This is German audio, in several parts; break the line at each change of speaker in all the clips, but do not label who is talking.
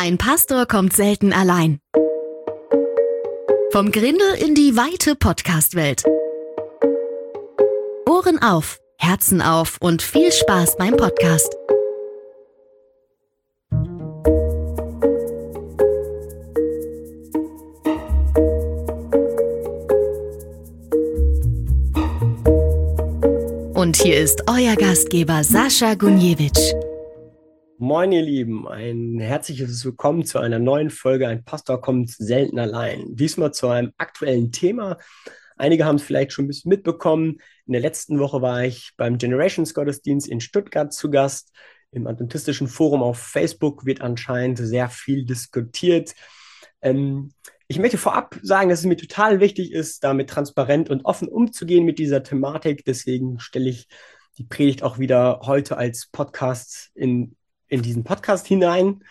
Ein Pastor kommt selten allein. Vom Grindel in die weite Podcast-Welt. Ohren auf, Herzen auf und viel Spaß beim Podcast. Und hier ist euer Gastgeber Sascha Gunjewitsch.
Moin ihr Lieben, ein herzliches Willkommen zu einer neuen Folge Ein Pastor kommt selten allein. Diesmal zu einem aktuellen Thema. Einige haben es vielleicht schon ein bisschen mitbekommen. In der letzten Woche war ich beim Generations-Gottesdienst in Stuttgart zu Gast. Im Adventistischen Forum auf Facebook wird anscheinend sehr viel diskutiert. Ich möchte vorab sagen, dass es mir total wichtig ist, damit transparent und offen umzugehen mit dieser Thematik. Deswegen stelle ich die Predigt auch wieder heute als Podcast in diesen Podcast hinein.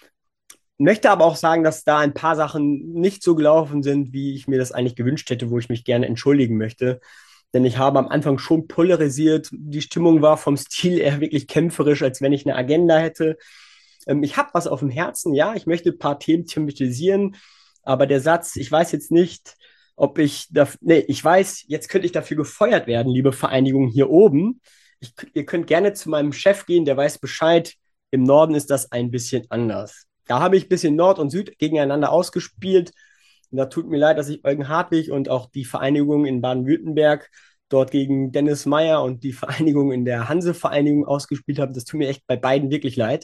Möchte aber auch sagen, dass da ein paar Sachen nicht so gelaufen sind, wie ich mir das eigentlich gewünscht hätte, wo ich mich gerne entschuldigen möchte. Denn ich habe am Anfang schon polarisiert. Die Stimmung war vom Stil eher wirklich kämpferisch, als wenn ich eine Agenda hätte. Ich habe was auf dem Herzen, ja. Ich möchte ein paar Themen thematisieren. Aber der Satz, ich weiß jetzt nicht, ob ich ich weiß, jetzt könnte ich dafür gefeuert werden, liebe Vereinigung hier oben. Ihr könnt gerne zu meinem Chef gehen, der weiß Bescheid. Im Norden ist das ein bisschen anders. Da habe ich ein bisschen Nord und Süd gegeneinander ausgespielt. Und da tut mir leid, dass ich Eugen Hartwig und auch die Vereinigung in Baden-Württemberg dort gegen Dennis Meyer und die Vereinigung in der Hanse-Vereinigung ausgespielt habe. Das tut mir echt bei beiden wirklich leid.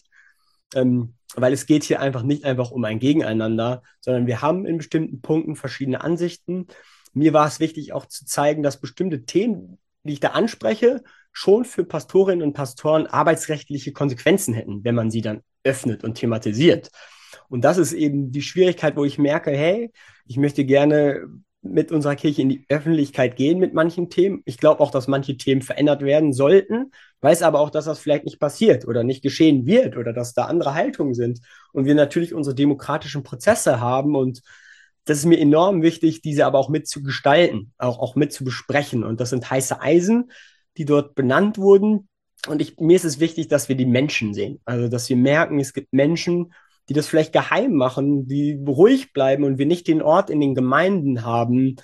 Weil es geht hier nicht einfach um ein Gegeneinander, sondern wir haben in bestimmten Punkten verschiedene Ansichten. Mir war es wichtig auch zu zeigen, dass bestimmte Themen, die ich da anspreche, schon für Pastorinnen und Pastoren arbeitsrechtliche Konsequenzen hätten, wenn man sie dann öffnet und thematisiert. Und das ist eben die Schwierigkeit, wo ich merke, hey, ich möchte gerne mit unserer Kirche in die Öffentlichkeit gehen mit manchen Themen. Ich glaube auch, dass manche Themen verändert werden sollten, weiß aber auch, dass das vielleicht nicht passiert oder nicht geschehen wird oder dass da andere Haltungen sind. Und wir natürlich unsere demokratischen Prozesse haben und das ist mir enorm wichtig, diese aber auch mitzugestalten, auch mit zu besprechen. Und das sind heiße Eisen, die dort benannt wurden. Und mir ist es wichtig, dass wir die Menschen sehen. Also, dass wir merken, es gibt Menschen, die das vielleicht geheim machen, die ruhig bleiben und wir nicht den Ort in den Gemeinden haben,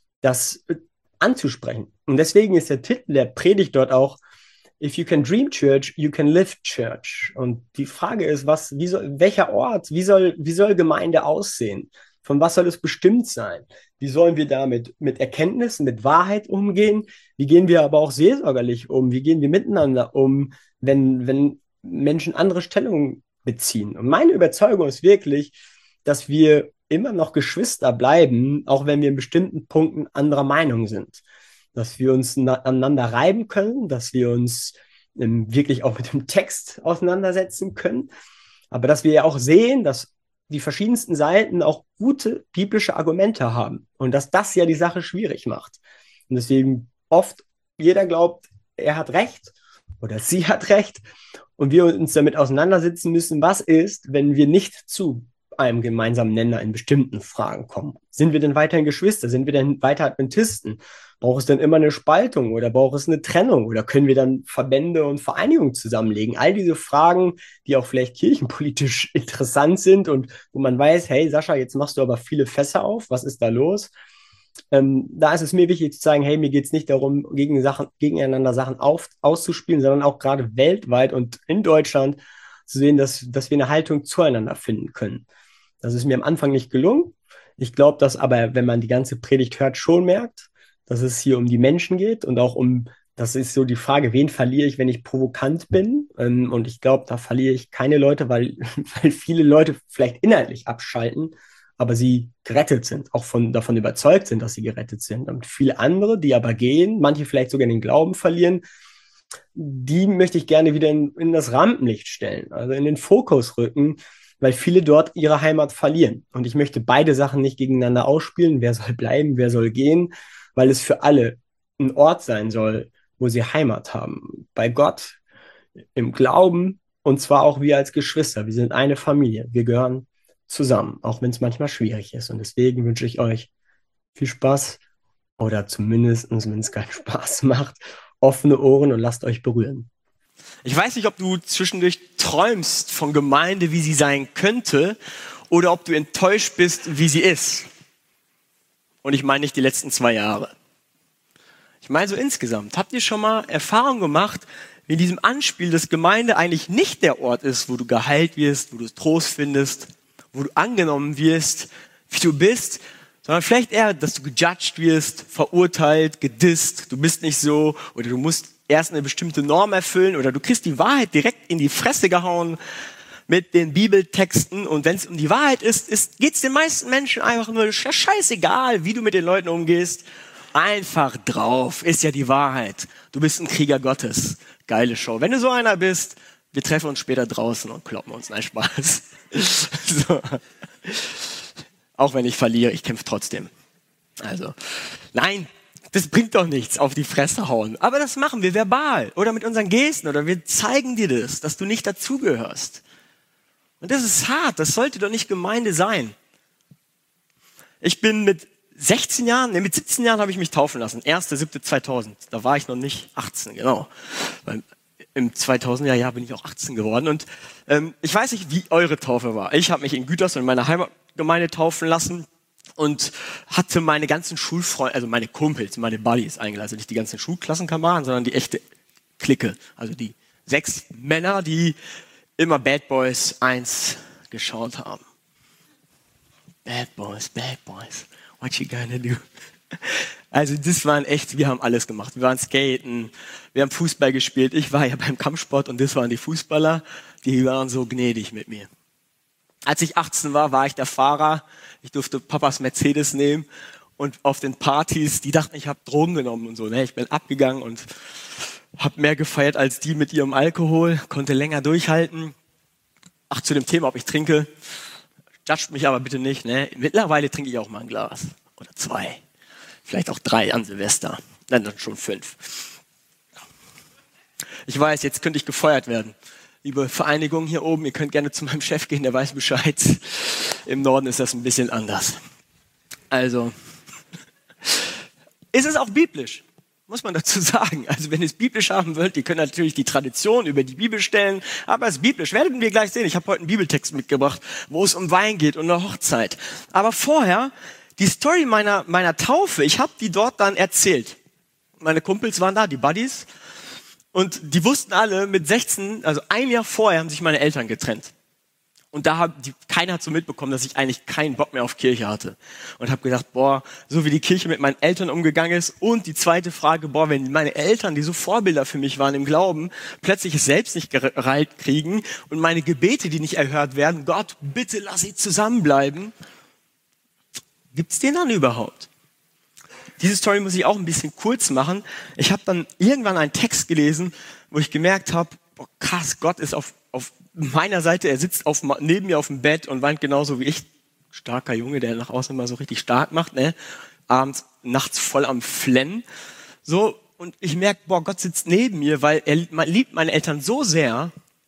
das anzusprechen. Und deswegen ist der Titel der Predigt dort auch If you can dream church, you can live church. Und die Frage ist, welcher Ort, wie soll Gemeinde aussehen? Von was soll es bestimmt sein? Wie sollen wir damit mit Erkenntnis, mit Wahrheit umgehen? Wie gehen wir aber auch seelsorgerlich um? Wie gehen wir miteinander um, wenn Menschen andere Stellungen beziehen? Und meine Überzeugung ist wirklich, dass wir immer noch Geschwister bleiben, auch wenn wir in bestimmten Punkten anderer Meinung sind. Dass wir uns aneinander reiben können, dass wir uns wirklich auch mit dem Text auseinandersetzen können. Aber dass wir ja auch sehen, dass die verschiedensten Seiten auch gute biblische Argumente haben und dass das ja die Sache schwierig macht. Und deswegen oft jeder glaubt, er hat Recht oder sie hat Recht und wir uns damit auseinandersetzen müssen, was ist, wenn wir nicht zu einem gemeinsamen Nenner in bestimmten Fragen kommen. Sind wir denn weiterhin Geschwister? Sind wir denn weiter Adventisten? Braucht es dann immer eine Spaltung oder braucht es eine Trennung oder können wir dann Verbände und Vereinigungen zusammenlegen? All diese Fragen, die auch vielleicht kirchenpolitisch interessant sind und wo man weiß, hey Sascha, jetzt machst du aber viele Fässer auf, was ist da los? Da ist es mir wichtig zu sagen, hey, mir geht es nicht darum, gegeneinander Sachen auszuspielen, sondern auch gerade weltweit und in Deutschland zu sehen, dass wir eine Haltung zueinander finden können. Das ist mir am Anfang nicht gelungen. Ich glaube, dass aber, wenn man die ganze Predigt hört, schon merkt, dass es hier um die Menschen geht und auch das ist so die Frage, wen verliere ich, wenn ich provokant bin? Und ich glaube, da verliere ich keine Leute, weil viele Leute vielleicht inhaltlich abschalten, aber sie gerettet sind, auch davon überzeugt sind, dass sie gerettet sind. Und viele andere, die aber gehen, manche vielleicht sogar den Glauben verlieren, die möchte ich gerne wieder in das Rampenlicht stellen, also in den Fokus rücken, weil viele dort ihre Heimat verlieren. Und ich möchte beide Sachen nicht gegeneinander ausspielen, wer soll bleiben, wer soll gehen, weil es für alle ein Ort sein soll, wo sie Heimat haben. Bei Gott, im Glauben und zwar auch wir als Geschwister. Wir sind eine Familie. Wir gehören zusammen, auch wenn es manchmal schwierig ist. Und deswegen wünsche ich euch viel Spaß oder zumindest, wenn es keinen Spaß macht, offene Ohren und lasst euch berühren. Ich weiß nicht, ob du zwischendurch träumst von Gemeinde, wie sie sein könnte, oder ob du enttäuscht bist, wie sie ist. Und ich meine nicht die letzten 2 Jahre. Ich meine so insgesamt. Habt ihr schon mal Erfahrung gemacht, wie in diesem Anspiel, dass Gemeinde eigentlich nicht der Ort ist, wo du geheilt wirst, wo du Trost findest, wo du angenommen wirst, wie du bist, sondern vielleicht eher, dass du gejudged wirst, verurteilt, gedisst, du bist nicht so, oder du musst erst eine bestimmte Norm erfüllen, oder du kriegst die Wahrheit direkt in die Fresse gehauen mit den Bibeltexten, und wenn es um die Wahrheit ist, geht es den meisten Menschen einfach nur scheißegal, wie du mit den Leuten umgehst. Einfach drauf, ist ja die Wahrheit. Du bist ein Krieger Gottes. Geile Show. Wenn du so einer bist, wir treffen uns später draußen und kloppen uns. Nein, Spaß. So. Auch wenn ich verliere, ich kämpfe trotzdem. Also, nein, das bringt doch nichts, auf die Fresse hauen. Aber das machen wir verbal oder mit unseren Gesten, oder wir zeigen dir das, dass du nicht dazugehörst. Und das ist hart, das sollte doch nicht Gemeinde sein. Ich bin mit 17 Jahren habe ich mich taufen lassen. 1.7.2000. Da war ich noch nicht 18, genau. Weil im 2000er Jahr bin ich auch 18 geworden. Und ich weiß nicht, wie eure Taufe war. Ich habe mich in Gütersloh in meiner Heimatgemeinde taufen lassen und hatte meine ganzen Schulfreunde, also meine Kumpels, meine Buddies eingeladen. Also nicht die ganzen Schulklassenkameraden, sondern die echte Clique. Also die 6 Männer, die immer Bad Boys 1 geschaut haben. Bad Boys, Bad Boys. What you gonna do? Also das waren echt, wir haben alles gemacht. Wir waren skaten, wir haben Fußball gespielt. Ich war ja beim Kampfsport und das waren die Fußballer, die waren so gnädig mit mir. Als ich 18 war, war ich der Fahrer. Ich durfte Papas Mercedes nehmen, und auf den Partys, die dachten, ich habe Drogen genommen und so. Ne? Ich bin abgegangen und habe mehr gefeiert als die mit ihrem Alkohol, konnte länger durchhalten. Ach, zu dem Thema, ob ich trinke. Judgt mich aber bitte nicht. Ne? Mittlerweile trinke ich auch mal ein Glas oder 2. Vielleicht auch 3 an Silvester. Nein, dann schon 5. Ich weiß, jetzt könnte ich gefeuert werden. Liebe Vereinigung hier oben, ihr könnt gerne zu meinem Chef gehen, der weiß Bescheid. Im Norden ist das ein bisschen anders. Also, ist es auch biblisch, muss man dazu sagen. Also wenn ihr es biblisch haben wollt, ihr könnt natürlich die Tradition über die Bibel stellen, aber es ist biblisch. Werden wir gleich sehen. Ich habe heute einen Bibeltext mitgebracht, wo es um Wein geht und eine Hochzeit. Aber vorher, die Story meiner Taufe, ich habe die dort dann erzählt. Meine Kumpels waren da, die Buddies. Und die wussten alle, mit 16, also ein Jahr vorher, haben sich meine Eltern getrennt. Und keiner hat so mitbekommen, dass ich eigentlich keinen Bock mehr auf Kirche hatte. Und habe gedacht, so wie die Kirche mit meinen Eltern umgegangen ist. Und die zweite Frage, wenn meine Eltern, die so Vorbilder für mich waren im Glauben, plötzlich es selbst nicht gereilt kriegen und meine Gebete, die nicht erhört werden, Gott, bitte lass sie zusammenbleiben. Gibt's den dann überhaupt? Diese Story muss ich auch ein bisschen kurz machen. Ich habe dann irgendwann einen Text gelesen, wo ich gemerkt habe, krass, Gott ist auf meiner Seite, er sitzt neben mir auf dem Bett und weint genauso wie ich. Starker Junge, der nach außen immer so richtig stark macht, ne? Nachts voll am Flennen. So, und ich merke, Gott sitzt neben mir, weil er liebt meine Eltern so sehr,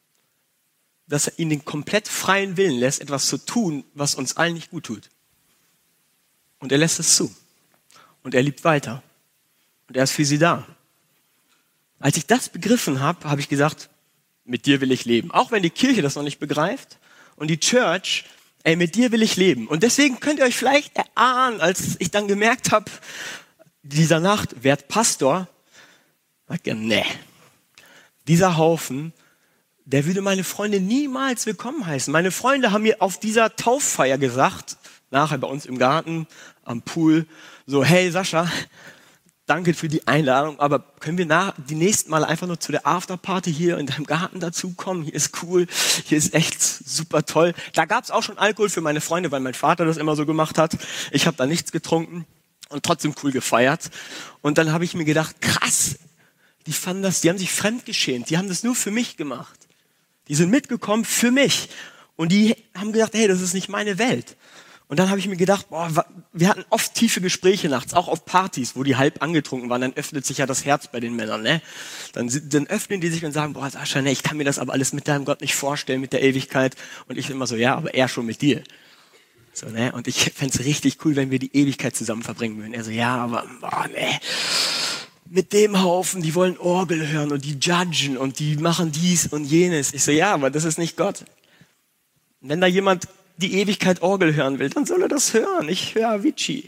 dass er ihnen den komplett freien Willen lässt, etwas zu tun, was uns allen nicht gut tut. Und er lässt es zu. Und er liebt weiter. Und er ist für sie da. Als ich das begriffen habe, habe ich gesagt, mit dir will ich leben. Auch wenn die Kirche das noch nicht begreift und die Church, mit dir will ich leben. Und deswegen könnt ihr euch vielleicht erahnen, als ich dann gemerkt habe, dieser Nacht, werd Pastor, sagt er, nee. Dieser Haufen, der würde meine Freunde niemals willkommen heißen. Meine Freunde haben mir auf dieser Tauffeier gesagt, nachher bei uns im Garten, am Pool, so, hey Sascha, danke für die Einladung, aber können wir die nächsten Mal einfach nur zu der Afterparty hier in deinem Garten dazukommen? Hier ist cool, hier ist echt super toll. Da gab es auch schon Alkohol für meine Freunde, weil mein Vater das immer so gemacht hat. Ich habe da nichts getrunken und trotzdem cool gefeiert. Und dann habe ich mir gedacht, krass, die haben sich fremdgeschämt, die haben das nur für mich gemacht. Die sind mitgekommen für mich und die haben gedacht, hey, das ist nicht meine Welt. Und dann habe ich mir gedacht, wir hatten oft tiefe Gespräche nachts, auch auf Partys, wo die halb angetrunken waren. Dann öffnet sich ja das Herz bei den Männern. Ne? Dann öffnen die sich und sagen, Sascha, ne, ich kann mir das aber alles mit deinem Gott nicht vorstellen, mit der Ewigkeit. Und ich immer so, ja, aber er schon mit dir. So, ne? Und ich fände es richtig cool, wenn wir die Ewigkeit zusammen verbringen würden. Er so, ja, aber ne,
mit dem Haufen, die wollen Orgel hören und die judgen und die machen dies und jenes. Ich so, ja, aber das ist nicht Gott. Wenn da jemand die Ewigkeit Orgel hören will, dann soll er das hören. Ich höre Avicii.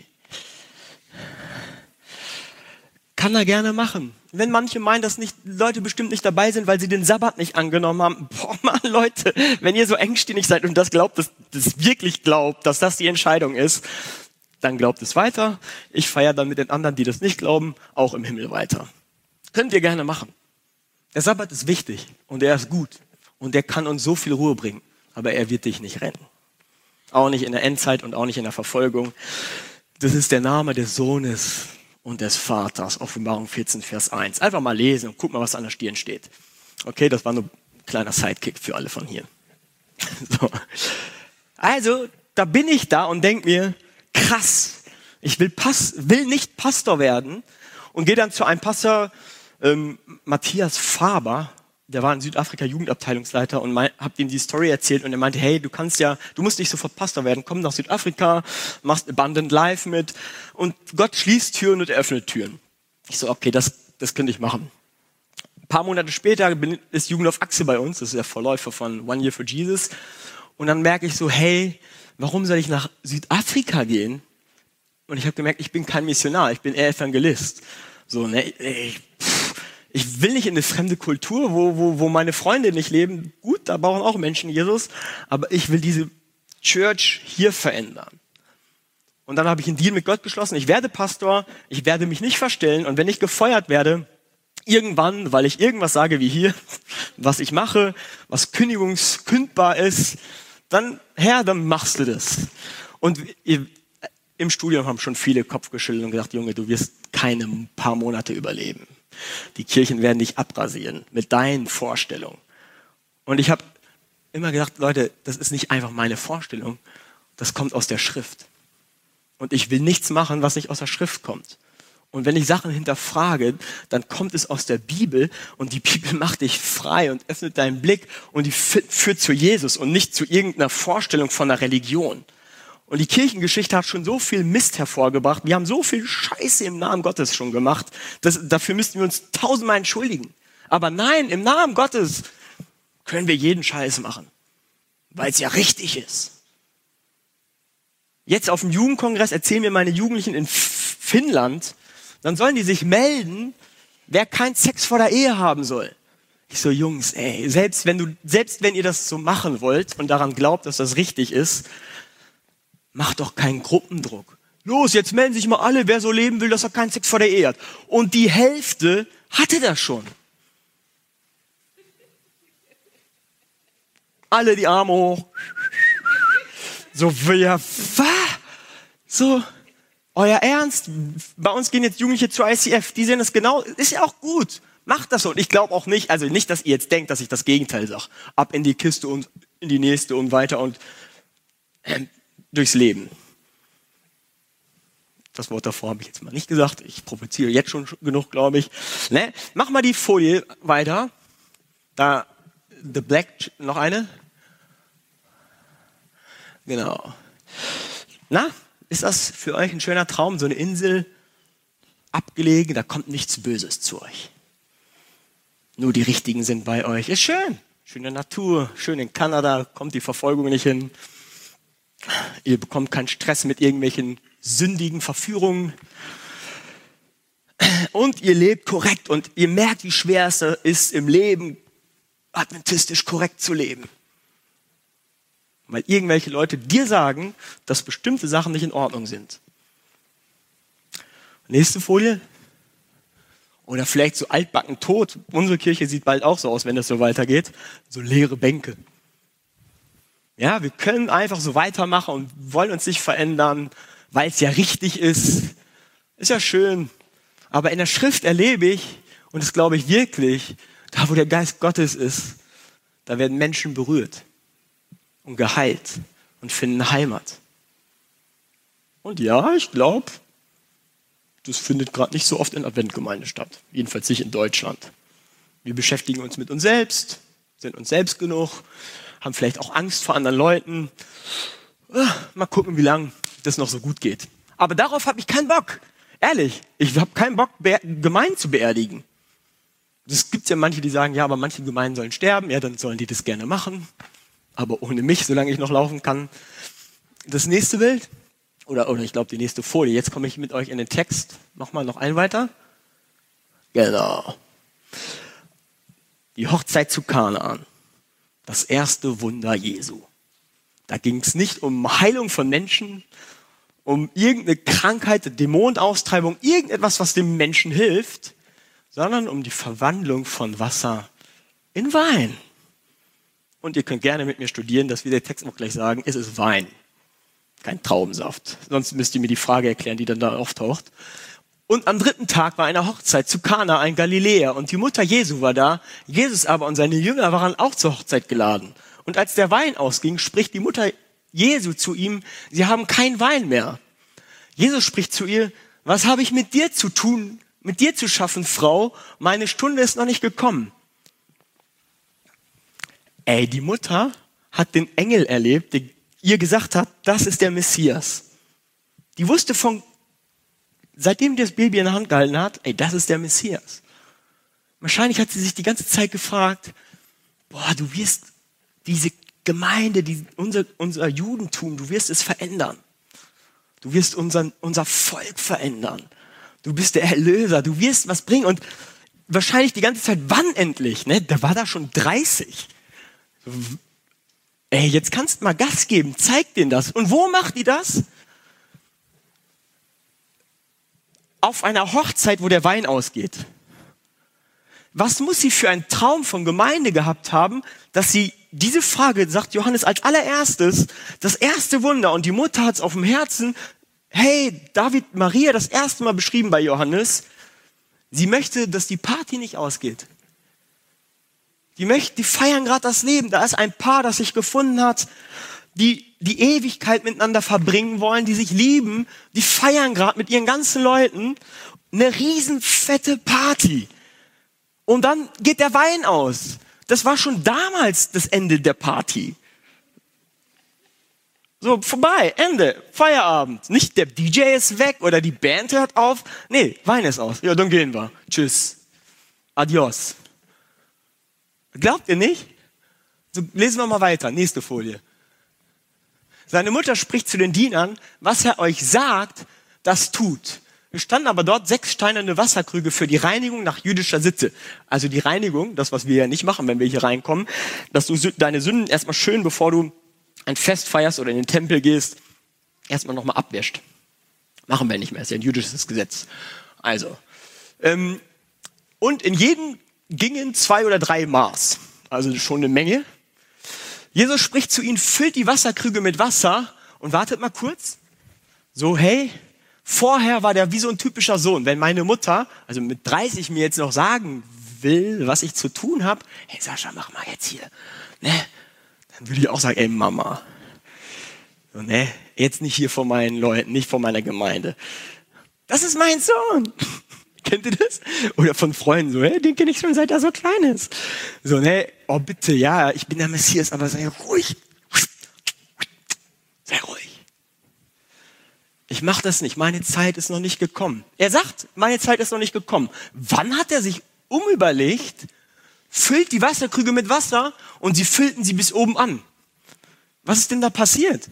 Kann er gerne machen. Wenn manche meinen, dass Leute bestimmt nicht dabei sind, weil sie den Sabbat nicht angenommen haben. Boah, Mann, Leute, wenn ihr so engstirnig seid und das glaubt, das wirklich glaubt, dass das die Entscheidung ist, dann glaubt es weiter. Ich feiere dann mit den anderen, die das nicht glauben, auch im Himmel weiter. Könnt ihr gerne machen. Der Sabbat ist wichtig und er ist gut und der kann uns so viel Ruhe bringen, aber er wird dich nicht retten. Auch nicht in der Endzeit und auch nicht in der Verfolgung. Das ist der Name des Sohnes und des Vaters, Offenbarung 14, Vers 1. Einfach mal lesen und guck mal, was an der Stirn steht. Okay, das war nur ein kleiner Sidekick für alle von hier. So. Also, da bin ich da und denke mir, krass, ich will nicht Pastor werden und gehe dann zu einem Pastor, Matthias Faber, der war in Südafrika Jugendabteilungsleiter und hab ihm die Story erzählt und er meinte, hey, du musst nicht sofort Pastor werden, komm nach Südafrika, machst Abundant Life mit und Gott schließt Türen und öffnet Türen. Ich so, okay, das könnte ich machen. Ein paar Monate später ist Jugend auf Achse bei uns, das ist der Vorläufer von One Year for Jesus und dann merke ich so, hey, warum soll ich nach Südafrika gehen? Und ich habe gemerkt, ich bin kein Missionar, ich bin eher Evangelist. So, ne, ich will nicht in eine fremde Kultur, wo meine Freunde nicht leben. Gut, da brauchen auch Menschen Jesus. Aber ich will diese Church hier verändern. Und dann habe ich einen Deal mit Gott geschlossen. Ich werde Pastor, ich werde mich nicht verstellen. Und wenn ich gefeuert werde, irgendwann, weil ich irgendwas sage wie hier, was ich mache, was kündigungskündbar ist, dann, Herr, dann machst du das. Und im Studium haben schon viele Kopf geschüttelt und gesagt, Junge, du wirst keine paar Monate überleben. Die Kirchen werden dich abrasieren mit deinen Vorstellungen. Und ich habe immer gedacht, Leute, das ist nicht einfach meine Vorstellung, das kommt aus der Schrift. Und ich will nichts machen, was nicht aus der Schrift kommt. Und wenn ich Sachen hinterfrage, dann kommt es aus der Bibel und die Bibel macht dich frei und öffnet deinen Blick und die führt zu Jesus und nicht zu irgendeiner Vorstellung von einer Religion. Und die Kirchengeschichte hat schon so viel Mist hervorgebracht. Wir haben so viel Scheiße im Namen Gottes schon gemacht. Dafür müssten wir uns 1000-mal entschuldigen. Aber nein, im Namen Gottes können wir jeden Scheiß machen. Weil es ja richtig ist. Jetzt auf dem Jugendkongress erzählen mir meine Jugendlichen in Finnland, dann sollen die sich melden, wer keinen Sex vor der Ehe haben soll. Ich so, Jungs, ey, selbst wenn ihr das so machen wollt und daran glaubt, dass das richtig ist, macht doch keinen Gruppendruck. Los, jetzt melden sich mal alle, wer so leben will, dass er keinen Sex vor der Ehe hat. Und die Hälfte hatte das schon. Alle die Arme hoch. So, ja, so, euer Ernst? Bei uns gehen jetzt Jugendliche zur ICF, die sehen das genau, ist ja auch gut. Macht das so. Und ich glaube auch nicht, also nicht, dass ihr jetzt denkt, dass ich das Gegenteil sage. Ab in die Kiste und in die nächste und weiter und durchs Leben. Das Wort davor habe ich jetzt mal nicht gesagt. Ich provoziere jetzt schon genug, glaube ich. Ne? Mach mal die Folie weiter. Da, The Black, noch eine. Genau. Na, ist das für euch ein schöner Traum? So eine Insel, abgelegen, da kommt nichts Böses zu euch. Nur die Richtigen sind bei euch. Ist schön. Schöne Natur, schön in Kanada, kommt die Verfolgung nicht hin. Ihr bekommt keinen Stress mit irgendwelchen sündigen Verführungen. Und ihr lebt korrekt und ihr merkt, wie schwer es ist, im Leben adventistisch korrekt zu leben. Weil irgendwelche Leute dir sagen, dass bestimmte Sachen nicht in Ordnung sind. Nächste Folie. Oder vielleicht so altbacken tot. Unsere Kirche sieht bald auch so aus, wenn das so weitergeht. So leere Bänke. Ja, wir können einfach so weitermachen und wollen uns nicht verändern, weil es ja richtig ist. Ist ja schön. Aber in der Schrift erlebe ich, und das glaube ich wirklich, da wo der Geist Gottes ist, da werden Menschen berührt und geheilt und finden Heimat. Und ja, ich glaube, das findet gerade nicht so oft in Adventgemeinde statt. Jedenfalls nicht in Deutschland. Wir beschäftigen uns mit uns selbst, sind uns selbst genug, haben vielleicht auch Angst vor anderen Leuten. Mal gucken, wie lange das noch so gut geht. Aber darauf habe ich keinen Bock. Ehrlich, ich habe keinen Bock, Gemeinden zu beerdigen. Es gibt ja manche, die sagen, ja, aber manche Gemeinden sollen sterben. Ja, dann sollen die das gerne machen. Aber ohne mich, solange ich noch laufen kann. Das nächste Bild, oder ich glaube die nächste Folie. Jetzt komme ich mit euch in den Text. Mach mal noch einen weiter. Genau. Die Hochzeit zu Kanaan. Das erste Wunder Jesu. Da ging es nicht um Heilung von Menschen, um irgendeine Krankheit, Dämonenaustreibung, irgendetwas, was dem Menschen hilft, sondern um die Verwandlung von Wasser in Wein. Und ihr könnt gerne mit mir studieren, das wird der Text auch gleich sagen, es ist Wein, kein Traubensaft. Sonst müsst ihr mir die Frage erklären, die dann da auftaucht. Und am 3. Tag war eine Hochzeit zu Kana in Galiläa und die Mutter Jesu war da. Jesus aber und seine Jünger waren auch zur Hochzeit geladen. Und als der Wein ausging, spricht die Mutter Jesu zu ihm, sie haben keinen Wein mehr. Jesus spricht zu ihr, was habe ich mit dir zu tun, mit dir zu schaffen, Frau? Meine Stunde ist noch nicht gekommen. Die Mutter hat den Engel erlebt, der ihr gesagt hat, das ist der Messias. Die wusste seitdem das Baby in der Hand gehalten hat, das ist der Messias. Wahrscheinlich hat sie sich die ganze Zeit gefragt, du wirst diese Gemeinde, unser Judentum, du wirst es verändern. Du wirst unser Volk verändern. Du bist der Erlöser, du wirst was bringen. Und wahrscheinlich die ganze Zeit, wann endlich? Ne? Der war da schon 30. Jetzt kannst du mal Gas geben, zeig denen das. Und wo macht die das? Auf einer Hochzeit, wo der Wein ausgeht. Was muss sie für einen Traum von Gemeinde gehabt haben, dass sie diese Frage, sagt Johannes als allererstes, das erste Wunder, und die Mutter hat es auf dem Herzen, David, Maria, das erste Mal beschrieben bei Johannes, sie möchte, dass die Party nicht ausgeht. Die feiern gerade das Leben, da ist ein Paar, das sich gefunden hat, die Ewigkeit miteinander verbringen wollen, die sich lieben, die feiern gerade mit ihren ganzen Leuten eine riesen fette Party. Und dann geht der Wein aus. Das war schon damals das Ende der Party. So, vorbei, Ende, Feierabend. Nicht der DJ ist weg oder die Band hört auf. Nee, Wein ist aus. Ja, dann gehen wir. Tschüss. Adios. Glaubt ihr nicht? So, lesen wir mal weiter. Nächste Folie. Seine Mutter spricht zu den Dienern, was er euch sagt, das tut. Es standen aber dort 6 steinerne Wasserkrüge für die Reinigung nach jüdischer Sitte. Also die Reinigung, das, was wir ja nicht machen, wenn wir hier reinkommen, dass du deine Sünden erstmal schön, bevor du ein Fest feierst oder in den Tempel gehst, erstmal nochmal abwäscht. Machen wir nicht mehr, ist ja ein jüdisches Gesetz. Also, und in jedem gingen 2 oder 3 Maß. Also schon eine Menge. Jesus spricht zu ihnen, füllt die Wasserkrüge mit Wasser und wartet mal kurz. So, vorher war der wie so ein typischer Sohn. Wenn meine Mutter, also mit 30 mir jetzt noch sagen will, was ich zu tun habe, Sascha, mach mal jetzt hier. Ne? Dann würde ich auch sagen, Mama. So, ne? Jetzt nicht hier vor meinen Leuten, nicht vor meiner Gemeinde. Das ist mein Sohn. Kennt ihr das? Oder von Freunden so, den kenne ich schon, seit er so klein ist. So, oh bitte, ja, ich bin der Messias, aber sei ruhig. Sei ruhig. Ich mache das nicht, meine Zeit ist noch nicht gekommen. Er sagt, meine Zeit ist noch nicht gekommen. Wann hat er sich umüberlegt, füllt die Wasserkrüge mit Wasser und sie füllten sie bis oben an? Was ist denn da passiert?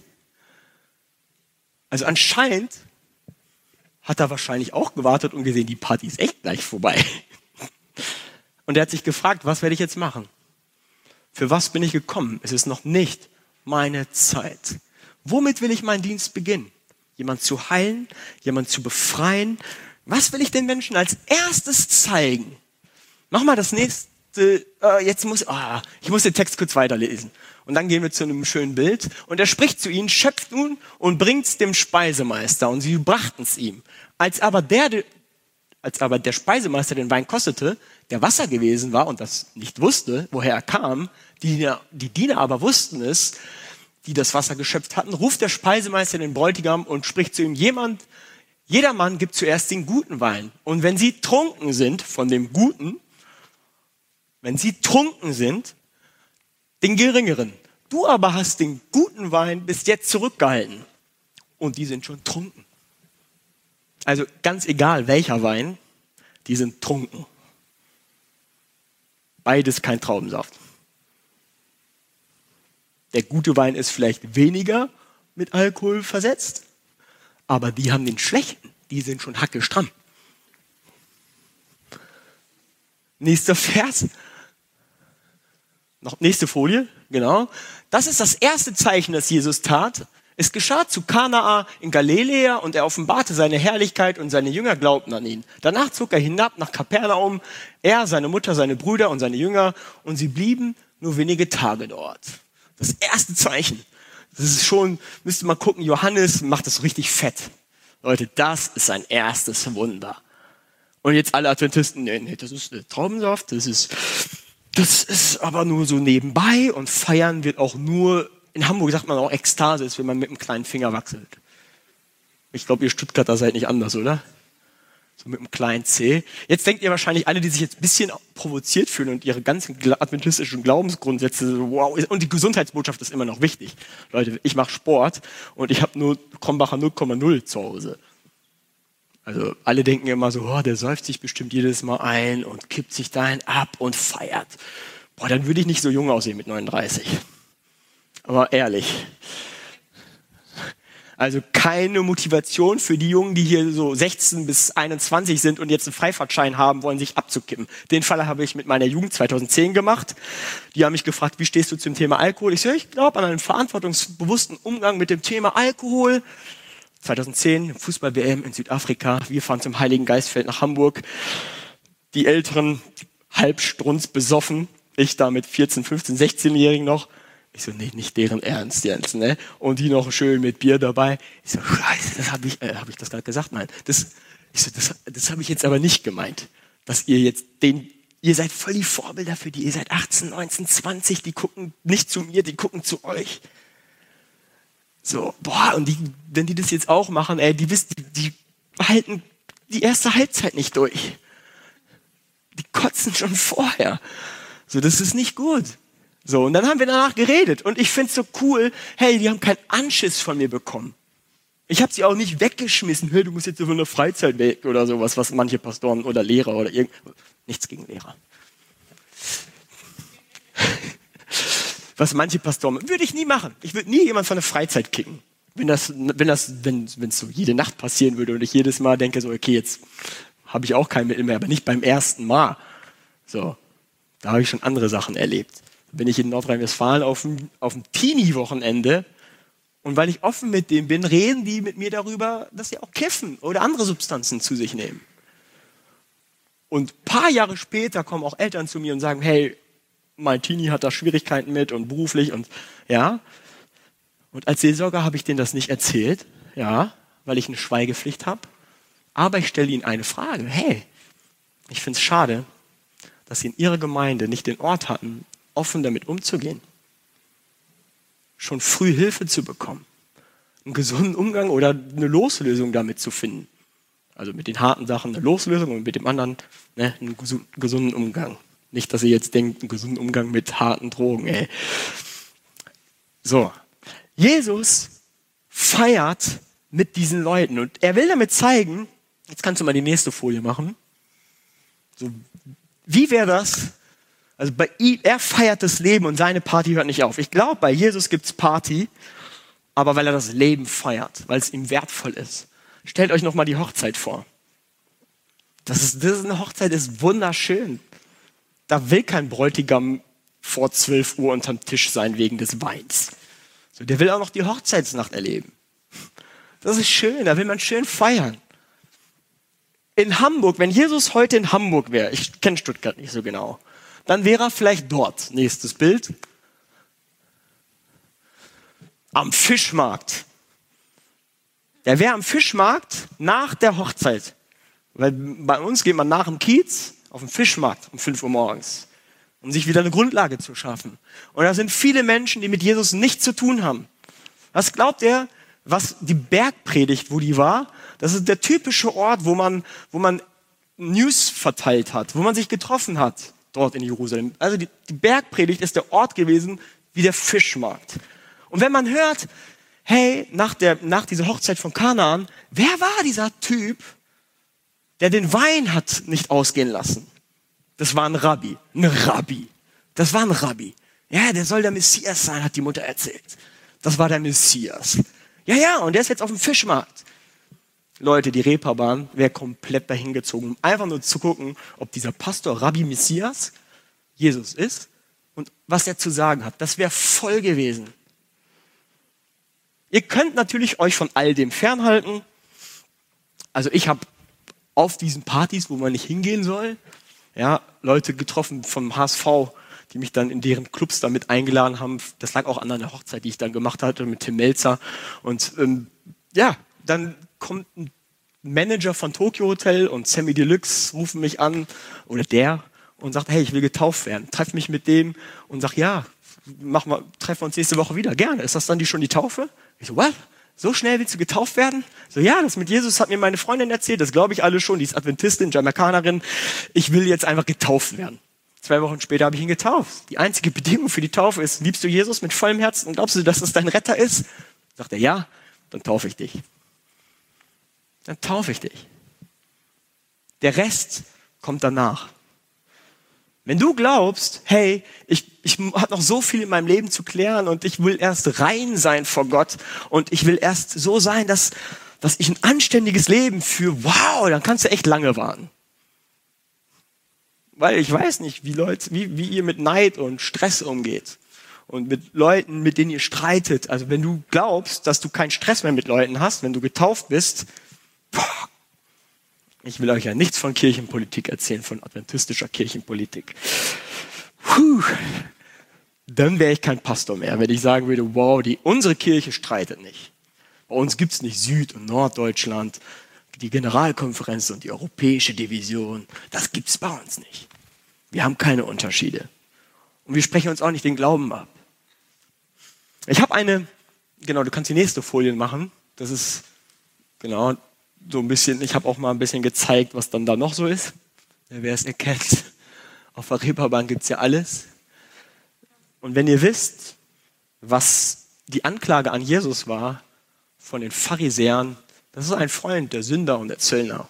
Also anscheinend hat er wahrscheinlich auch gewartet und gesehen, die Party ist echt gleich vorbei. Und er hat sich gefragt, was werde ich jetzt machen? Für was bin ich gekommen? Es ist noch nicht meine Zeit. Womit will ich meinen Dienst beginnen? Jemand zu heilen, jemand zu befreien. Was will ich den Menschen als erstes zeigen? Mach mal das nächste. Ich muss den Text kurz weiterlesen. Und dann gehen wir zu einem schönen Bild. Und er spricht zu ihnen, schöpft nun und bringt's dem Speisemeister. Und sie brachten's ihm. Als aber der Speisemeister den Wein kostete, der Wasser gewesen war und das nicht wusste, woher er kam, die Diener aber wussten es, die das Wasser geschöpft hatten, ruft der Speisemeister den Bräutigam und spricht zu ihm, jeder Mann gibt zuerst den guten Wein. Und wenn sie trunken sind von dem Guten, den geringeren. Du aber hast den guten Wein bis jetzt zurückgehalten. Und die sind schon trunken. Also ganz egal welcher Wein, die sind trunken. Beides kein Traubensaft. Der gute Wein ist vielleicht weniger mit Alkohol versetzt, aber die haben den schlechten, die sind schon hackestramm. Nächster Vers. Noch nächste Folie, genau. Das ist das erste Zeichen, das Jesus tat. Es geschah zu Kanaa in Galiläa und er offenbarte seine Herrlichkeit und seine Jünger glaubten an ihn. Danach zog er hinab nach Kapernaum, er, seine Mutter, seine Brüder und seine Jünger und sie blieben nur wenige Tage dort. Das erste Zeichen. Das ist schon, müsste man gucken, Johannes macht das so richtig fett. Leute, das ist sein erstes Wunder. Und jetzt alle Adventisten, nee, das ist Traubensaft, das ist aber nur so nebenbei und feiern wird auch nur, in Hamburg sagt man auch Ekstase, ist, wenn man mit einem kleinen Finger wachselt. Ich glaube, ihr Stuttgarter seid nicht anders, oder? So mit einem kleinen C. Jetzt denkt ihr wahrscheinlich alle, die sich jetzt ein bisschen provoziert fühlen und ihre ganzen adventistischen Glaubensgrundsätze, so, wow, und die Gesundheitsbotschaft ist immer noch wichtig. Leute, ich mache Sport und ich habe nur Krombacher 0,0 zu Hause. Also alle denken immer so, oh, der säuft sich bestimmt jedes Mal ein und kippt sich dahin ab und feiert. Boah, dann würde ich nicht so jung aussehen mit 39. Aber ehrlich. Also keine Motivation für die Jungen, die hier so 16 bis 21 sind und jetzt einen Freifahrtschein haben wollen, sich abzukippen. Den Fall habe ich mit meiner Jugend 2010 gemacht. Die haben mich gefragt, wie stehst du zum Thema Alkohol? Ich sage, ich glaube an einen verantwortungsbewussten Umgang mit dem Thema Alkohol. 2010, Fußball-WM in Südafrika. Wir fahren zum Heiligen Geistfeld nach Hamburg. Die Älteren halbstrunz besoffen. Ich da mit 14, 15, 16-Jährigen noch. Ich so, nee, nicht deren Ernst jetzt, ne? Und die noch schön mit Bier dabei. Ich so, Scheiße, das habe ich das gerade gesagt? Nein. Das habe ich jetzt aber nicht gemeint. Dass ihr jetzt ihr seid voll die Vorbilder für die. Ihr seid 18, 19, 20, die gucken nicht zu mir, die gucken zu euch. So, boah, und wenn die das jetzt auch machen, die halten die erste Halbzeit nicht durch. Die kotzen schon vorher. So, das ist nicht gut. So, und dann haben wir danach geredet. Und ich find's so cool, hey, die haben keinen Anschiss von mir bekommen. Ich habe sie auch nicht weggeschmissen, hey, du musst jetzt von der Freizeit weg oder sowas, was manche Pastoren oder Lehrer oder nichts gegen Lehrer. Was manche Pastoren, würde ich nie machen. Ich würde nie jemand von der Freizeit kicken. Wenn es so jede Nacht passieren würde und ich jedes Mal denke so, okay, jetzt habe ich auch kein Mittel mehr, aber nicht beim ersten Mal. So, da habe ich schon andere Sachen erlebt. Bin ich in Nordrhein-Westfalen auf dem Teenie-Wochenende und weil ich offen mit denen bin, reden die mit mir darüber, dass sie auch kiffen oder andere Substanzen zu sich nehmen. Und ein paar Jahre später kommen auch Eltern zu mir und sagen, hey, mein Teenie hat da Schwierigkeiten mit und beruflich und ja. Und als Seelsorger habe ich denen das nicht erzählt, ja, weil ich eine Schweigepflicht habe. Aber ich stelle ihnen eine Frage, hey, ich finde es schade, dass sie in ihrer Gemeinde nicht den Ort hatten, offen damit umzugehen. Schon früh Hilfe zu bekommen. Einen gesunden Umgang oder eine Loslösung damit zu finden. Also mit den harten Sachen eine Loslösung und mit dem anderen einen gesunden Umgang. Nicht, dass ihr jetzt denkt, einen gesunden Umgang mit harten Drogen. Ey. So, Jesus feiert mit diesen Leuten und er will damit zeigen, jetzt kannst du mal die nächste Folie machen. So, wie wäre das? Also bei ihm, er feiert das Leben und seine Party hört nicht auf. Ich glaube, bei Jesus gibt's Party, aber weil er das Leben feiert, weil es ihm wertvoll ist. Stellt euch nochmal die Hochzeit vor. Das ist eine Hochzeit, ist wunderschön. Da will kein Bräutigam vor 12 Uhr unterm Tisch sein wegen des Weins. So, der will auch noch die Hochzeitsnacht erleben. Das ist schön, da will man schön feiern. In Hamburg, wenn Jesus heute in Hamburg wäre, ich kenne Stuttgart nicht so genau, dann wäre er vielleicht dort. Nächstes Bild. Am Fischmarkt. Der wäre am Fischmarkt nach der Hochzeit. Weil bei uns geht man nach dem Kiez auf den Fischmarkt um 5 Uhr morgens, um sich wieder eine Grundlage zu schaffen. Und da sind viele Menschen, die mit Jesus nichts zu tun haben. Was glaubt ihr, was die Bergpredigt, wo die war? Das ist der typische Ort, wo man News verteilt hat, wo man sich getroffen hat. Dort in Jerusalem. Also die Bergpredigt ist der Ort gewesen wie der Fischmarkt. Und wenn man hört, hey, nach dieser Hochzeit von Kanaan, wer war dieser Typ, der den Wein hat nicht ausgehen lassen? Das war ein Rabbi. Das war ein Rabbi. Ja, der soll der Messias sein, hat die Mutter erzählt. Das war der Messias. Ja, und der ist jetzt auf dem Fischmarkt. Leute, die Reeperbahn wäre komplett dahin gezogen, um einfach nur zu gucken, ob dieser Pastor Rabbi Messias Jesus ist und was er zu sagen hat. Das wäre voll gewesen. Ihr könnt natürlich euch von all dem fernhalten. Also ich habe auf diesen Partys, wo man nicht hingehen soll, ja, Leute getroffen vom HSV, die mich dann in deren Clubs damit eingeladen haben. Das lag auch an einer Hochzeit, die ich dann gemacht hatte mit Tim Melzer. Und dann kommt ein Manager von Tokyo Hotel und Sammy Deluxe rufen mich an, oder der, und sagt, hey, ich will getauft werden. Treff mich mit dem und sag, ja, treffen wir uns nächste Woche wieder. Gerne. Ist das dann schon die Taufe? Ich so, was? So schnell willst du getauft werden? So, ja, das mit Jesus hat mir meine Freundin erzählt, das glaube ich alle schon, die ist Adventistin, Jamaikanerin. Ich will jetzt einfach getauft werden. 2 Wochen später habe ich ihn getauft. Die einzige Bedingung für die Taufe ist, liebst du Jesus mit vollem Herzen und glaubst du, dass es dein Retter ist? Sagt er, ja, dann taufe ich dich. Dann taufe ich dich. Der Rest kommt danach. Wenn du glaubst, hey, ich habe noch so viel in meinem Leben zu klären und ich will erst rein sein vor Gott und ich will erst so sein, dass ich ein anständiges Leben führe, wow, dann kannst du echt lange warten. Weil ich weiß nicht, wie ihr mit Neid und Stress umgeht und mit Leuten, mit denen ihr streitet. Also wenn du glaubst, dass du keinen Stress mehr mit Leuten hast, wenn du getauft bist, ich will euch ja nichts von Kirchenpolitik erzählen, von adventistischer Kirchenpolitik. Dann wäre ich kein Pastor mehr, wenn ich sagen würde, wow, unsere Kirche streitet nicht. Bei uns gibt es nicht Süd- und Norddeutschland, die Generalkonferenz und die europäische Division. Das gibt es bei uns nicht. Wir haben keine Unterschiede. Und wir sprechen uns auch nicht den Glauben ab. Ich habe du kannst die nächste Folie machen. Das ist, so ein bisschen, ich habe auch mal ein bisschen gezeigt, was dann da noch so ist. Wer es erkennt, auf der Reeperbahn gibt es ja alles. Und wenn ihr wisst, was die Anklage an Jesus war von den Pharisäern, das ist ein Freund der Sünder und der Zöllner.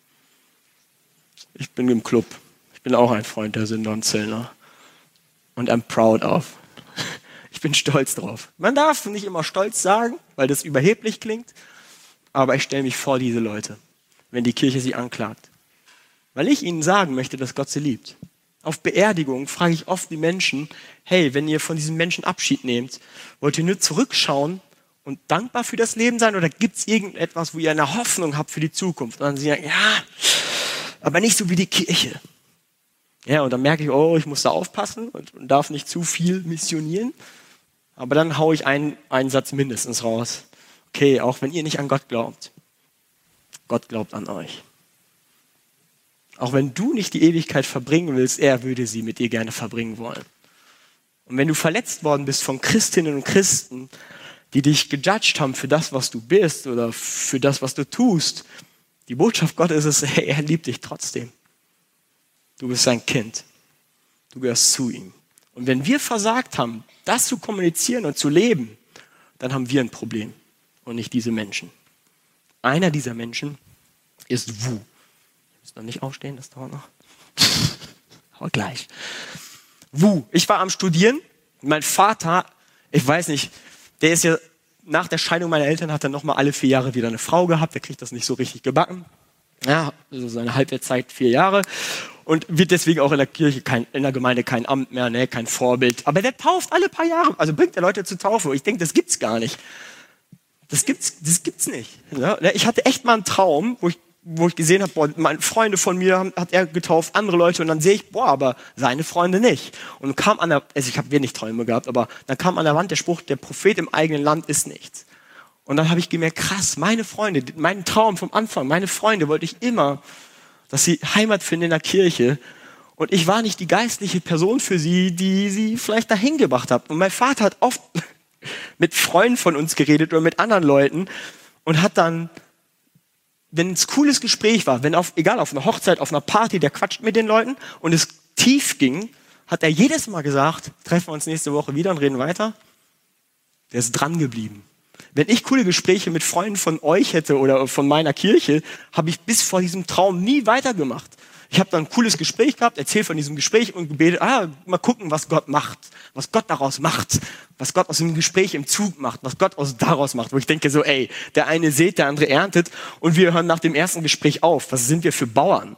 Ich bin im Club. Ich bin auch ein Freund der Sünder und Zöllner. Und I'm proud of. Ich bin stolz drauf. Man darf nicht immer stolz sagen, weil das überheblich klingt. Aber ich stelle mich vor diese Leute, wenn die Kirche sie anklagt. Weil ich ihnen sagen möchte, dass Gott sie liebt. Auf Beerdigungen frage ich oft die Menschen, hey, wenn ihr von diesen Menschen Abschied nehmt, wollt ihr nur zurückschauen und dankbar für das Leben sein oder gibt es irgendetwas, wo ihr eine Hoffnung habt für die Zukunft? Und dann sagen sie, ja, aber nicht so wie die Kirche. Ja, und dann merke ich, ich muss da aufpassen und darf nicht zu viel missionieren. Aber dann haue ich einen Satz mindestens raus. Okay, auch wenn ihr nicht an Gott glaubt, Gott glaubt an euch. Auch wenn du nicht die Ewigkeit verbringen willst, er würde sie mit dir gerne verbringen wollen. Und wenn du verletzt worden bist von Christinnen und Christen, die dich gejudged haben für das, was du bist oder für das, was du tust, die Botschaft Gottes ist, hey, er liebt dich trotzdem. Du bist sein Kind. Du gehörst zu ihm. Und wenn wir versagt haben, das zu kommunizieren und zu leben, dann haben wir ein Problem. Und nicht diese Menschen. Einer dieser Menschen ist Wu. Ich muss noch nicht aufstehen, das dauert noch. Aber gleich. Wu. Ich war am Studieren. Mein Vater, ich weiß nicht, der ist ja nach der Scheidung meiner Eltern hat er nochmal alle 4 Jahre wieder eine Frau gehabt. Der kriegt das nicht so richtig gebacken. Ja, also seine Halbwertszeit 4 Jahre. Und wird deswegen auch in der Kirche, in der Gemeinde kein Amt mehr, ne, kein Vorbild. Aber der tauft alle paar Jahre. Also bringt der Leute zur Taufe. Ich denke, das gibt's gar nicht. Das gibt's nicht. Ja, ich hatte echt mal einen Traum, wo ich gesehen habe, meine Freunde von mir hat er getauft, andere Leute, und dann sehe ich, aber seine Freunde nicht. Und kam ich habe wenig Träume gehabt, aber dann kam an der Wand der Spruch, der Prophet im eigenen Land ist nichts. Und dann habe ich gemerkt, krass, meine Freunde, mein Traum vom Anfang, meine Freunde wollte ich immer, dass sie Heimat finden in der Kirche. Und ich war nicht die geistliche Person für sie, die sie vielleicht dahin gebracht hat. Und mein Vater hat oft mit Freunden von uns geredet oder mit anderen Leuten und hat dann, wenn es cooles Gespräch war, egal auf einer Hochzeit, auf einer Party, der quatscht mit den Leuten und es tief ging, hat er jedes Mal gesagt, treffen wir uns nächste Woche wieder und reden weiter. Der ist dran geblieben. Wenn ich coole Gespräche mit Freunden von euch hätte oder von meiner Kirche, habe ich bis vor diesem Traum nie weitergemacht. Ich habe dann ein cooles Gespräch gehabt, erzählt von diesem Gespräch und gebetet, mal gucken, was Gott macht, was Gott daraus macht, was Gott aus dem Gespräch im Zug macht, was Gott daraus macht. Wo ich denke so, ey, der eine sät, der andere erntet und wir hören nach dem ersten Gespräch auf. Was sind wir für Bauern?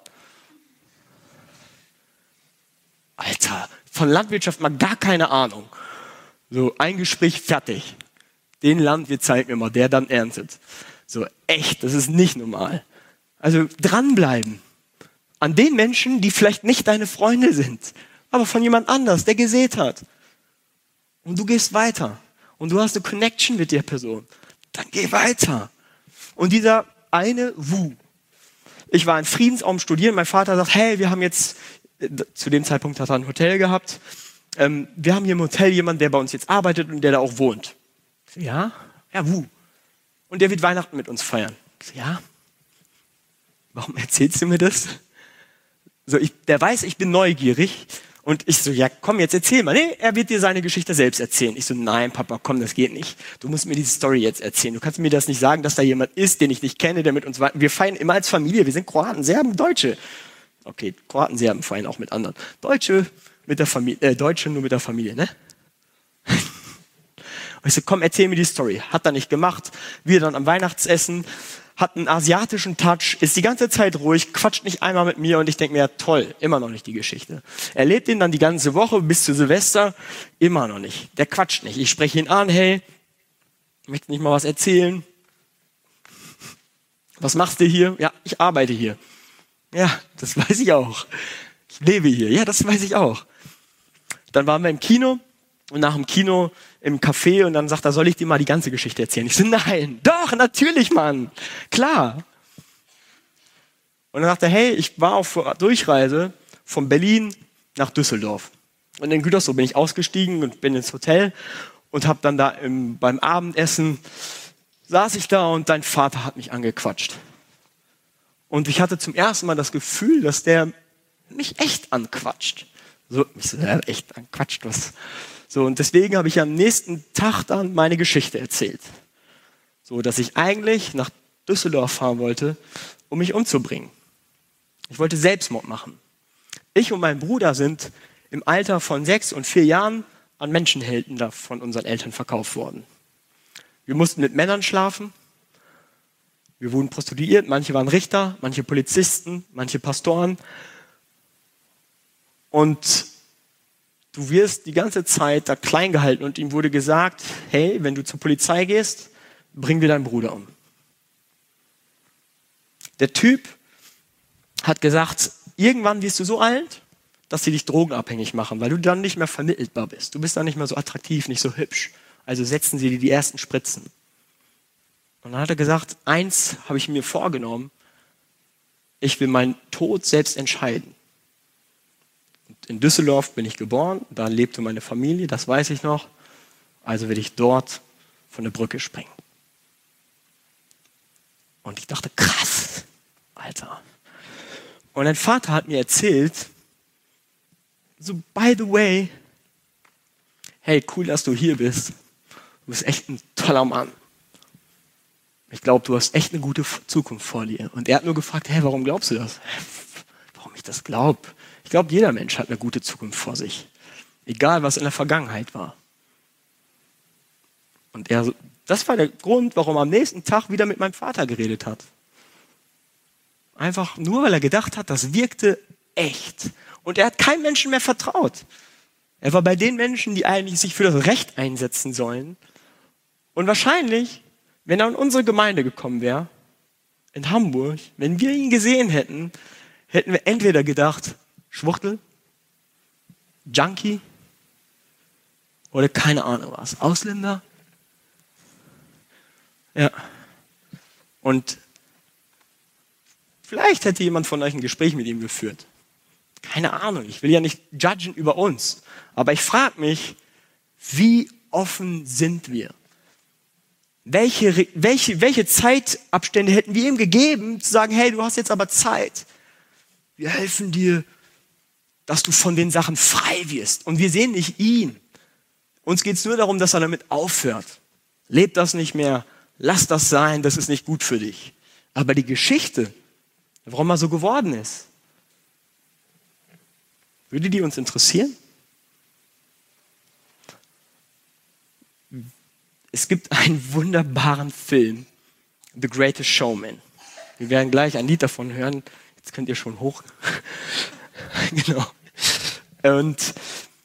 Alter, von Landwirtschaft mal gar keine Ahnung. So, ein Gespräch fertig. Den Landwirt zeigt mir mal, der dann erntet. So, echt, das ist nicht normal. Also dranbleiben. An den Menschen, die vielleicht nicht deine Freunde sind, aber von jemand anders, der gesät hat. Und du gehst weiter. Und du hast eine Connection mit der Person. Dann geh weiter. Und dieser eine Ich war in Friedensraum studieren. Mein Vater sagt, hey, wir haben jetzt, zu dem Zeitpunkt hat er ein Hotel gehabt. Wir haben hier im Hotel jemanden, der bei uns jetzt arbeitet und der da auch wohnt. Ich so, ja? Ja, Und der wird Weihnachten mit uns feiern. Ich so, ja? Warum erzählst du mir das? So, der weiß, ich bin neugierig. Und ich so, ja komm, jetzt erzähl mal. Nee, er wird dir seine Geschichte selbst erzählen. Ich so, nein Papa, komm, das geht nicht. Du musst mir diese Story jetzt erzählen. Du kannst mir das nicht sagen, dass da jemand ist, den ich nicht kenne, der mit uns war. Wir feiern immer als Familie. Wir sind Kroaten, Serben, Deutsche. Okay, Kroaten, Serben feiern auch mit anderen. Deutsche mit der Familie, Deutsche nur mit der Familie, ne? Und ich so, komm, erzähl mir die Story. Hat er nicht gemacht. Wir dann am Weihnachtsessen. Hat einen asiatischen Touch, ist die ganze Zeit ruhig, quatscht nicht einmal mit mir und ich denke mir, ja, toll, immer noch nicht die Geschichte. Er lebt ihn dann die ganze Woche bis zu Silvester, immer noch nicht. Der quatscht nicht. Ich spreche ihn an, hey, möchtest du nicht mal was erzählen? Was machst du hier? Ja, ich arbeite hier. Ja, das weiß ich auch. Ich lebe hier. Ja, das weiß ich auch. Dann waren wir im Kino und nach dem Kino im Café und dann sagt er, soll ich dir mal die ganze Geschichte erzählen? Ich so, nein, doch, natürlich, Mann, klar. Und dann sagt er, hey, ich war auf Durchreise von Berlin nach Düsseldorf. Und in Gütersloh bin ich ausgestiegen und bin ins Hotel und habe dann da beim Abendessen, saß ich da und dein Vater hat mich angequatscht. Und ich hatte zum ersten Mal das Gefühl, dass der mich echt anquatscht. So, mich so, ja, echt anquatscht, was... So, und deswegen habe ich am nächsten Tag dann meine Geschichte erzählt. So, dass ich eigentlich nach Düsseldorf fahren wollte, um mich umzubringen. Ich wollte Selbstmord machen. Ich und mein Bruder sind im Alter von 6 und 4 Jahren an Menschenhelden von unseren Eltern verkauft worden. Wir mussten mit Männern schlafen. Wir wurden prostituiert. Manche waren Richter, manche Polizisten, manche Pastoren. Und du wirst die ganze Zeit da klein gehalten und ihm wurde gesagt, hey, wenn du zur Polizei gehst, bringen wir deinen Bruder um. Der Typ hat gesagt, irgendwann wirst du so alt, dass sie dich drogenabhängig machen, weil du dann nicht mehr vermittelbar bist. Du bist dann nicht mehr so attraktiv, nicht so hübsch. Also setzen sie dir die ersten Spritzen. Und dann hat er gesagt, eins habe ich mir vorgenommen, ich will meinen Tod selbst entscheiden. In Düsseldorf bin ich geboren, da lebte meine Familie, das weiß ich noch. Also werde ich dort von der Brücke springen. Und ich dachte, krass, Alter. Und dein Vater hat mir erzählt, so by the way, hey, cool, dass du hier bist. Du bist echt ein toller Mann. Ich glaube, du hast echt eine gute Zukunft vor dir. Und er hat nur gefragt, hey, warum glaubst du das? Warum ich das glaube? Ich glaube, jeder Mensch hat eine gute Zukunft vor sich. Egal, was in der Vergangenheit war. Und das war der Grund, warum er am nächsten Tag wieder mit meinem Vater geredet hat. Einfach nur, weil er gedacht hat, das wirkte echt. Und er hat keinem Menschen mehr vertraut. Er war bei den Menschen, die eigentlich sich für das Recht einsetzen sollen. Und wahrscheinlich, wenn er in unsere Gemeinde gekommen wäre, in Hamburg, wenn wir ihn gesehen hätten, hätten wir entweder gedacht, Schwuchtel, Junkie oder keine Ahnung was, Ausländer. Ja. Und vielleicht hätte jemand von euch ein Gespräch mit ihm geführt. Keine Ahnung, ich will ja nicht judgen über uns. Aber ich frage mich, wie offen sind wir? Welche Zeitabstände hätten wir ihm gegeben, zu sagen, hey, du hast jetzt aber Zeit. Wir helfen dir, dass du von den Sachen frei wirst. Und wir sehen nicht ihn. Uns geht es nur darum, dass er damit aufhört. leb das nicht mehr, lass das sein, das ist nicht gut für dich. Aber die Geschichte, warum er so geworden ist, würde die uns interessieren? Es gibt einen wunderbaren Film, The Greatest Showman. Wir werden gleich ein Lied davon hören. Jetzt könnt ihr schon hoch. Genau. Und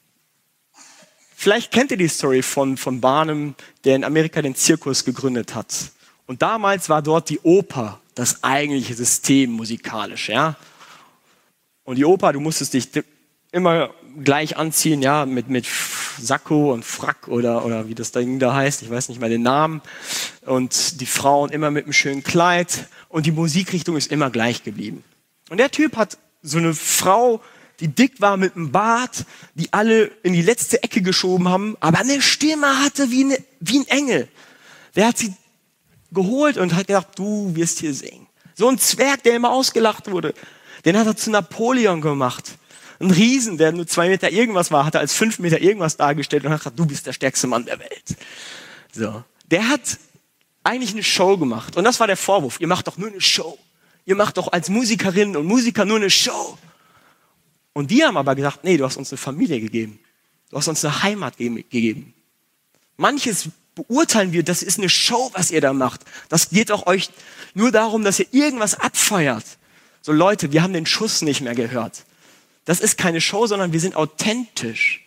vielleicht kennt ihr die Story von Barnum, der in Amerika den Zirkus gegründet hat. Und damals war dort die Oper das eigentliche System musikalisch, ja. Und die Oper, du musstest dich immer gleich anziehen, ja, mit Sakko und Frack oder wie das Ding da heißt, ich weiß nicht mal den Namen. Und die Frauen immer mit einem schönen Kleid und die Musikrichtung ist immer gleich geblieben. Und der Typ hat so eine Frau, die dick war mit einem Bart, die alle in die letzte Ecke geschoben haben, aber eine Stimme hatte wie ein Engel. Der hat sie geholt und hat gedacht, du wirst hier singen. So ein Zwerg, der immer ausgelacht wurde, den hat er zu Napoleon gemacht. Ein Riesen, der nur 2 Meter irgendwas war, hat er als 5 Meter irgendwas dargestellt und hat gesagt, du bist der stärkste Mann der Welt. So. Der hat eigentlich eine Show gemacht. Und das war der Vorwurf. Ihr macht doch nur eine Show. Ihr macht doch als Musikerinnen und Musiker nur eine Show. Und die haben aber gesagt, nee, du hast uns eine Familie gegeben. Du hast uns eine Heimat gegeben. Manches beurteilen wir, das ist eine Show, was ihr da macht. Das geht doch euch nur darum, dass ihr irgendwas abfeuert. So Leute, wir haben den Schuss nicht mehr gehört. Das ist keine Show, sondern wir sind authentisch.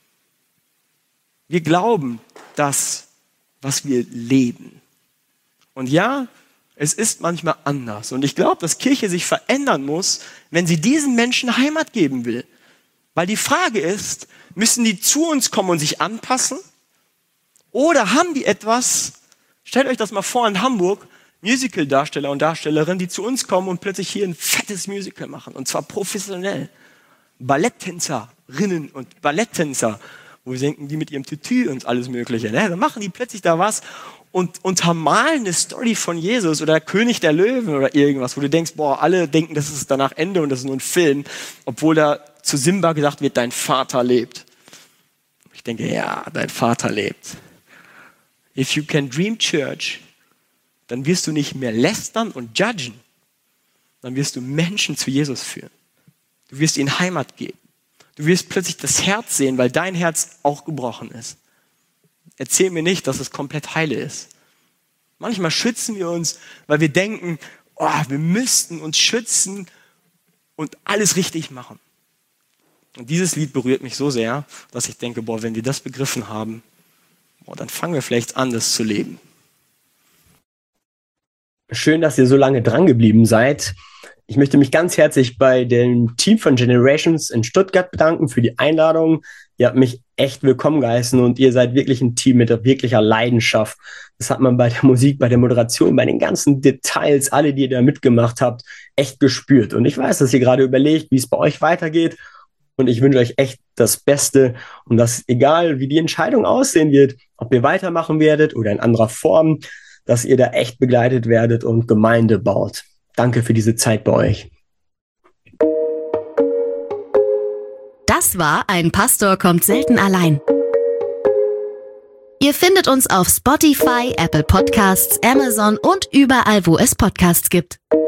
Wir glauben das, was wir leben. Und ja, es ist manchmal anders. Und ich glaube, dass Kirche sich verändern muss, wenn sie diesen Menschen Heimat geben will. Weil die Frage ist, müssen die zu uns kommen und sich anpassen? Oder haben die etwas, stellt euch das mal vor in Hamburg, Musical-Darsteller und Darstellerinnen, die zu uns kommen und plötzlich hier ein fettes Musical machen. Und zwar professionell. Balletttänzerinnen und Balletttänzer, wo wir denken, die mit ihrem Tütü und alles Mögliche. Ne? Dann machen die plötzlich da was und untermalen eine Story von Jesus oder König der Löwen oder irgendwas, wo du denkst, boah, alle denken, das ist danach Ende und das ist nur ein Film, obwohl da zu Simba gesagt wird, dein Vater lebt. Ich denke, ja, dein Vater lebt. If you can dream church, dann wirst du nicht mehr lästern und judgen. Dann wirst du Menschen zu Jesus führen. Du wirst ihnen Heimat geben. Du wirst plötzlich das Herz sehen, weil dein Herz auch gebrochen ist. Erzähl mir nicht, dass es komplett heile ist. Manchmal schützen wir uns, weil wir denken, oh, wir müssten uns schützen und alles richtig machen. Und dieses Lied berührt mich so sehr, dass ich denke, boah, wenn wir das begriffen haben, boah, dann fangen wir vielleicht an, das zu leben.
Schön, dass ihr so lange dran geblieben seid. Ich möchte mich ganz herzlich bei dem Team von Generations in Stuttgart bedanken für die Einladung. Ihr habt mich echt willkommen geheißen und ihr seid wirklich ein Team mit wirklicher Leidenschaft. Das hat man bei der Musik, bei der Moderation, bei den ganzen Details, alle, die ihr da mitgemacht habt, echt gespürt. Und ich weiß, dass ihr gerade überlegt, wie es bei euch weitergeht. Und ich wünsche euch echt das Beste und dass, egal wie die Entscheidung aussehen wird, ob ihr weitermachen werdet oder in anderer Form, dass ihr da echt begleitet werdet und Gemeinde baut. Danke für diese Zeit bei euch.
Das war Ein Pastor kommt selten allein. Ihr findet uns auf Spotify, Apple Podcasts, Amazon und überall, wo es Podcasts gibt.